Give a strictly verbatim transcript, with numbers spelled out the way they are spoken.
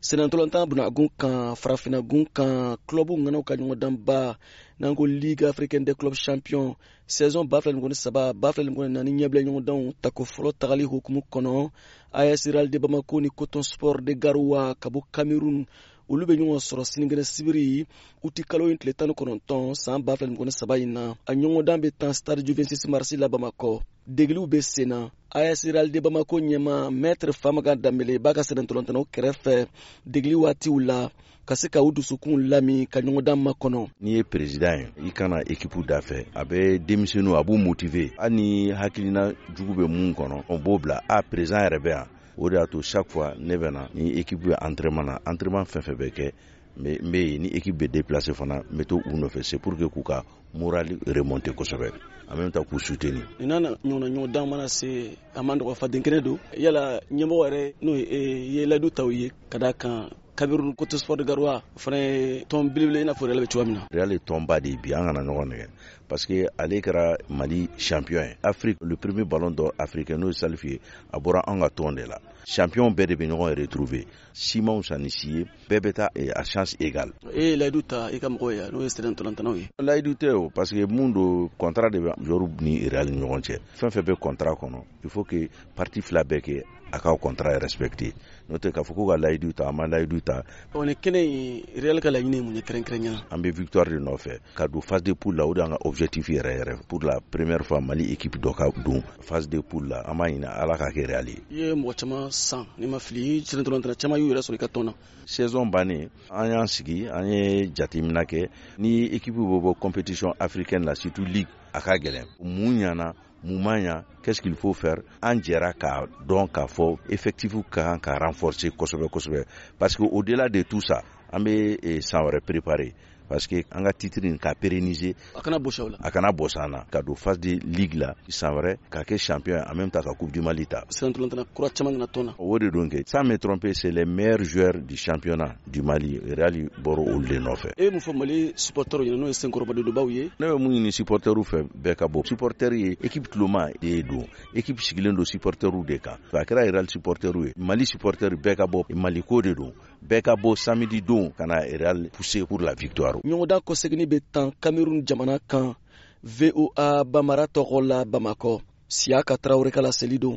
senantolanta bunagun kan farafinagun kan clubu nganaw ka ɲɔgɔndan ba n'an ko ligue africaine des clubs champions saison ba fila ni kɔni saba ba fila ni kɔni naani ɲɛbila ɲɔgɔndanw tako fɔlɔ tagali hukumu kɔnɔ A S Real de Bamako ni Coton Sport de Garoua ka bɔ Cameroun olu bɛ ɲɔgɔn sɔrɔ sinikɛnɛ sibiri uti kalo in tile tan ni kɔnɔntɔn san ba fila ni kɔni saba in na a ɲɔgɔndan bɛ tan stade Juventus Marseille la Bamakɔ degeliw bɛ sen na. A S Real de Bamako ɲɛma maître Famaga Dambele b'a ka sɛnɛntɔlɔntɔnnaw kɛrɛfɛ degeli waatiw la ka se ka u dusukun lami ka ɲɔgɔndan makɔnɔ. N'i ye président ye i kana équipe da fɛ a bɛ denmisɛnninw a b'u motiver hali ni hakilina jugu bɛ mun kɔnɔ on b'o bila a président yɛrɛ bɛ yan o de y'a to chaque fois ne bɛ na ni équipe bɛ entraînement na entraînement fɛn fɛn bɛ kɛ n bɛ yen ni équipe bɛ déplacer fana n bɛ to u nɔfɛ c'est pour que k'u ka moral remonter kosɛbɛ en même temps k'u soutenir. Nin n'a ɲɔgɔnna ɲɔgɔndan mana se a man dɔgɔ faden kelen don yala ɲɛmɔgɔ yɛrɛ n'o ye layidu taw ye ka d'a kan Cameroun Coton Sport de Garoua o fana ye tɔn belebele i n'a fɔ Real bɛ cogoya min na. Real ye tɔnba de ye bi an kana ɲɔgɔn nɛgɛ parce que ale kɛra Mali champion ye Afrique le premier ballon d'or africain n'o ye Salif ye a bɔra an ka tɔn de la champion bɛɛ de bɛ ɲɔgɔn retrouver Simon Sanisi ye bɛɛ bɛ taa a chance égale. E ye layidu ta i ka mɔgɔ ye n'o ye sɛnɛntɔlɔntɔnnaw ye. Layidu tɛ o parce que mun do contrat de bɛ joueur ni Real ni ɲɔgɔn cɛ fɛn fɛn bɛ contrat kɔnɔ il faut que partie fila bɛɛ kɛ a ka contrat respecté n'o tɛ k'a fɔ ko ka layidu ta a ma layidu ta. Ɔ nin kɛnɛ in Real ka laɲini ye mun ye kɛrɛnkɛrɛnnenya an bɛ victoire de nɔfɛ ka don phase de poule la o de y'an ka objectif yɛrɛ yɛrɛ pour la première fois Mali équipe dɔ ka don phase de poule la an b'a ɲini Ala ka kɛ Real ye. I ye mɔgɔ caman san n'i ma fili sɛnɛntɔlɔntɔnna caman y'u yɛrɛ sɔrɔ i ka tɔn na. Saison bannen an y'an sigi an ye jateminɛ kɛ ni équipe bɛ bɔ compétition africaine la surtout ligue a ka gɛlɛn mun ɲana mun man ɲa qu'est-ce qu'il faut faire an jɛra k'a dɔn k'a fɔ effectif ka kan ka renforcer kosɛbɛ kosɛbɛ parce que au delà de tout ça an bɛ san wɛrɛ préparer parce que an ka titre in ka pérenniser a kana bɔsi aw la a kana bɔsi an na ka don phase de ligue la san wɛrɛ ka kɛ champion en même temps ka coupe du Mali ta. Sɛnɛntɔlɔntɔnna kura caman nana tɔn na. O de don kɛ sans me tromper c'est les meilleurs joueurs du championnat du Mali Real bɔra olu de nɔfɛ. E mun fɔ Mali supporters ɲɛna n'o ye senkɔrɔbadenbaw ye. Ne bɛ mun ɲini supporters fɛ bɛɛ ka bɔ supporters ye équipe tuloma de don équipe sigilen don supporters de kan a kɛra Real supporters ye Mali supporters bɛɛ ka bɔ Mali ko de don bɛɛ ka bɔ samedi don ka na Real pousser pour la victoire. ɲɔgɔndan kɔsegini bɛ tan Cameroun jamana kan V O A Bamara tɔgɔ la Bamakɔ Siaka Traoré ka laseli don.